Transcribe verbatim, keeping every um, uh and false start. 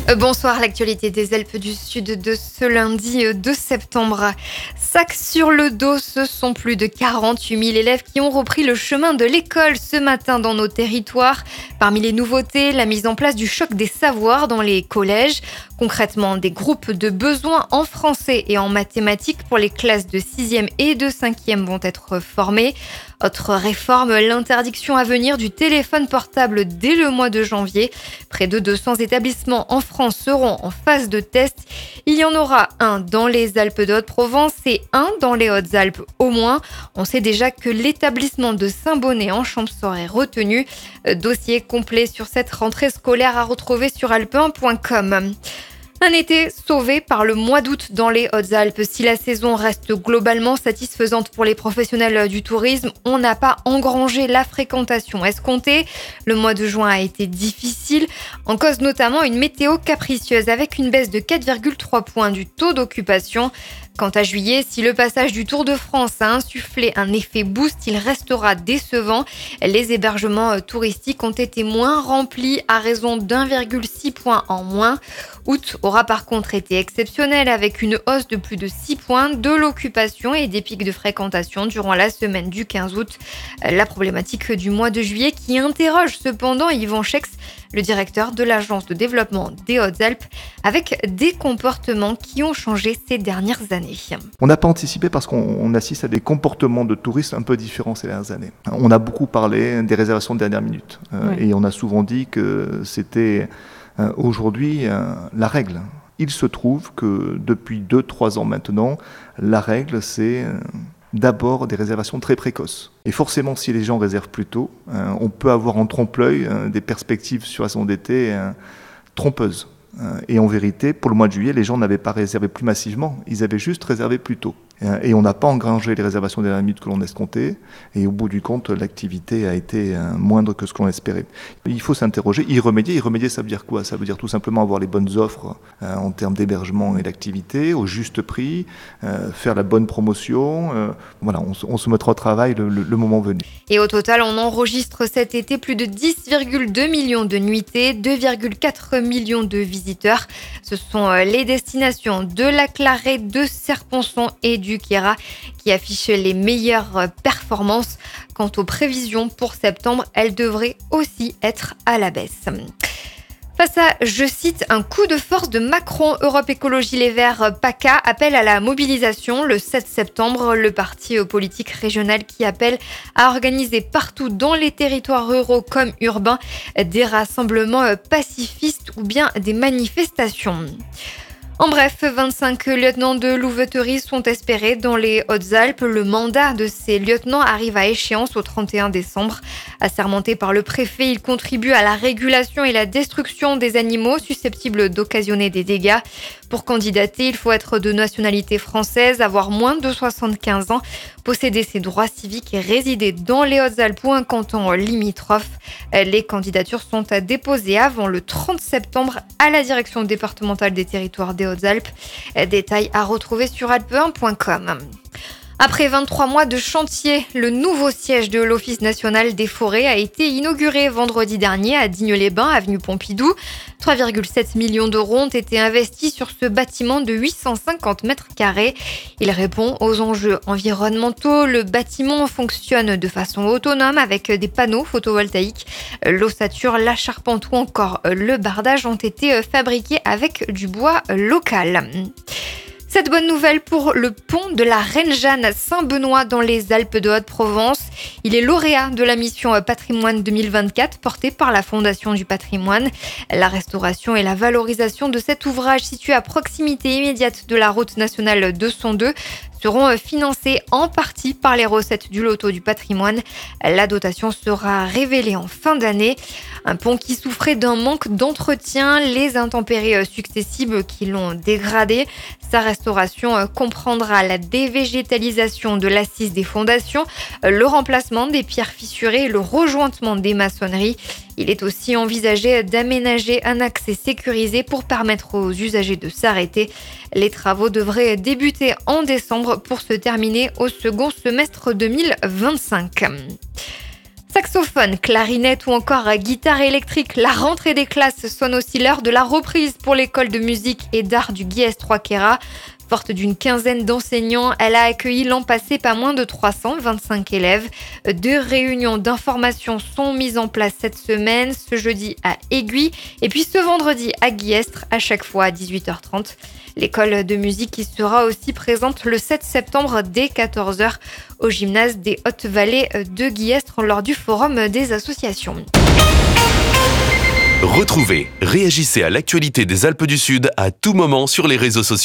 Euh, Bonsoir, l'actualité des Alpes du Sud de ce lundi euh, deux septembre. Sac sur le dos, ce sont plus de quarante-huit mille élèves qui ont repris le chemin de l'école ce matin dans nos territoires. Parmi les nouveautés, la mise en place du choc des savoirs dans les collèges. Concrètement, des groupes de besoins en français et en mathématiques pour les classes de sixième et de cinquième vont être formés. Autre réforme, l'interdiction à venir du téléphone portable dès le mois de janvier. Près de deux cents établissements en France seront en phase de test. Il y en aura un dans les Alpes de Haute-Provence et un dans les Hautes-Alpes au moins. On sait déjà que l'établissement de Saint-Bonnet en Champsaur est retenu. Dossier complet sur cette rentrée scolaire à retrouver sur alpe un point com. Un été sauvé par le mois d'août dans les Hautes-Alpes. Si la saison reste globalement satisfaisante pour les professionnels du tourisme, on n'a pas engrangé la fréquentation escomptée. Le mois de juin a été difficile, en cause notamment une météo capricieuse avec une baisse de quatre virgule trois points du taux d'occupation. Quant à juillet, si le passage du Tour de France a insufflé un effet boost, il restera décevant. Les hébergements touristiques ont été moins remplis à raison d'un virgule six point en moins. Août aura par contre été exceptionnel avec une hausse de plus de six points de l'occupation et des pics de fréquentation durant la semaine du quinze août. La problématique du mois de juillet qui interroge cependant Yvan Chex, le directeur de l'agence de développement des Hautes-Alpes, avec des comportements qui ont changé ces dernières années. On n'a pas anticipé parce qu'on assiste à des comportements de touristes un peu différents ces dernières années. On a beaucoup parlé des réservations de dernière minute euh, oui. et on a souvent dit que c'était euh, aujourd'hui euh, la règle. Il se trouve que depuis deux trois ans maintenant, la règle c'est euh, d'abord des réservations très précoces. Et forcément, si les gens réservent plus tôt, euh, on peut avoir en trompe-l'œil euh, des perspectives sur la saison d'été euh, trompeuses. Euh, et en vérité, pour le mois de juillet, les gens n'avaient pas réservé plus massivement, ils avaient juste réservé plus tôt. Euh, et on n'a pas engrangé les réservations des dernières minutes que l'on escomptait. Et au bout du compte, l'activité a été euh, moindre que ce que l'on espérait. Il faut s'interroger, y remédier. Y remédier, ça veut dire quoi ? Ça veut dire tout simplement avoir les bonnes offres euh, en termes d'hébergement et d'activité, au juste prix, euh, faire la bonne promotion. Euh, voilà, on, on se mettra au travail le, le, le moment venu. Et au total, on enregistre cet été plus de dix virgule deux millions de nuitées, deux virgule quatre millions de visiteurs. Ce sont les destinations de la Clarée, de Serponçon et du Queyras qui affichent les meilleures performances. Quant aux prévisions pour septembre, elles devraient aussi être à la baisse. Face à, je cite, un coup de force de Macron, Europe Écologie Les Verts, PACA appelle à la mobilisation le sept septembre. Le parti politique régional qui appelle à organiser partout dans les territoires ruraux comme urbains des rassemblements pacifistes ou bien des manifestations. En bref, vingt-cinq lieutenants de louveterie sont espérés dans les Hautes-Alpes. Le mandat de ces lieutenants arrive à échéance au trente et un décembre. Assermentés par le préfet, ils contribuent à la régulation et la destruction des animaux susceptibles d'occasionner des dégâts. Pour candidater, il faut être de nationalité française, avoir moins de soixante-quinze ans, posséder ses droits civiques et résider dans les Hautes-Alpes ou un canton limitrophe. Les candidatures sont à déposer avant le trente septembre à la direction départementale des territoires des Hautes-Alpes. Détails à retrouver sur alpe un point com. Après vingt-trois mois de chantier, le nouveau siège de l'Office national des forêts a été inauguré vendredi dernier à Digne-les-Bains, avenue Pompidou. trois virgule sept millions d'euros ont été investis sur ce bâtiment de huit cent cinquante mètres carrés. Il répond aux enjeux environnementaux. Le bâtiment fonctionne de façon autonome avec des panneaux photovoltaïques. L'ossature, la charpente ou encore le bardage ont été fabriqués avec du bois local. Cette bonne nouvelle pour le pont de la Reine Jeanne à Saint-Benoît dans les Alpes de Haute-Provence. Il est lauréat de la mission Patrimoine deux mille vingt-quatre portée par la Fondation du Patrimoine. La restauration et la valorisation de cet ouvrage situé à proximité immédiate de la route nationale deux cent deux seront financés en partie par les recettes du loto du patrimoine. La dotation sera révélée en fin d'année. Un pont qui souffrait d'un manque d'entretien, les intempéries successives qui l'ont dégradé. Sa restauration comprendra la dévégétalisation de l'assise des fondations, le remplacement des pierres fissurées et le rejointement des maçonneries. Il est aussi envisagé d'aménager un accès sécurisé pour permettre aux usagers de s'arrêter. Les travaux devraient débuter en décembre pour se terminer au second semestre deux mille vingt-cinq. Saxophone, clarinette ou encore guitare électrique, la rentrée des classes sonne aussi l'heure de la reprise pour l'école de musique et d'art du Guiest Trois-Queyras. Forte d'une quinzaine d'enseignants, elle a accueilli l'an passé pas moins de trois cent vingt-cinq élèves. Deux réunions d'information sont mises en place cette semaine, ce jeudi à Aiguille et puis ce vendredi à Guiestre, à chaque fois à dix-huit heures trente. L'école de musique qui sera aussi présente le sept septembre dès quatorze heures au gymnase des Hautes-Vallées de Guiestre lors du forum des associations. Retrouvez, réagissez à l'actualité des Alpes du Sud à tout moment sur les réseaux sociaux.